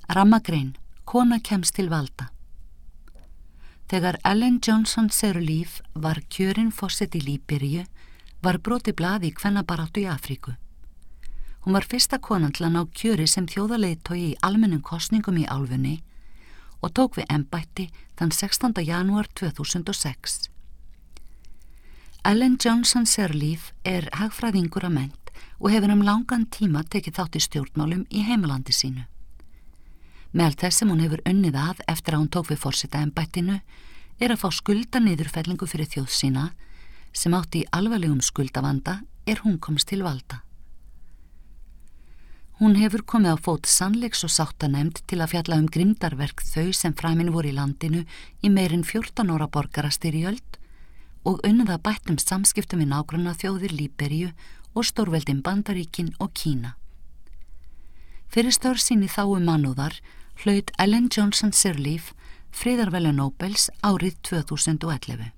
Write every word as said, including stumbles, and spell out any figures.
Rammagrein, kona kemst til valda. Þegar Ellen Johnson Sirleaf var kjörin forseti Líberíu, var brotið blað í kvennabaráttu í Afríku. Hún var fyrsta konan til að ná kjöri sem þjóðarleiðtogi í almennum kosningum í álfunni og tók við embætti þann sextánda janúar tvö þúsund og sex. Ellen Johnson Sirleaf er hagfræðingur að mennt og hefur um langan tíma tekið þátt í stjórnmálum í heimalandi sínu. Meðal þess sem hún hefur unnið að eftir að hún tók við forsetaembættinu er að fá skulda niðurfellingu fyrir þjóð sína sem átti í alvarlegum skuldavanda er hún komst til valda. Hún hefur komið á fót sannleiks- og sáttanemnd til að fjalla um grimmdarverk þau sem framin voru í landinu í meirinn fjórtán ára borgarastyrjöld og unnið að bættum samskiptum við nágranna þjóðir Líberíu og stórveldin Bandaríkin og Kína. Fyrir störf sín í þágu mannúðar hlaut Ellen Johnson Sirleaf friðarverðlaun Nóbels árið tvö þúsund og ellefu.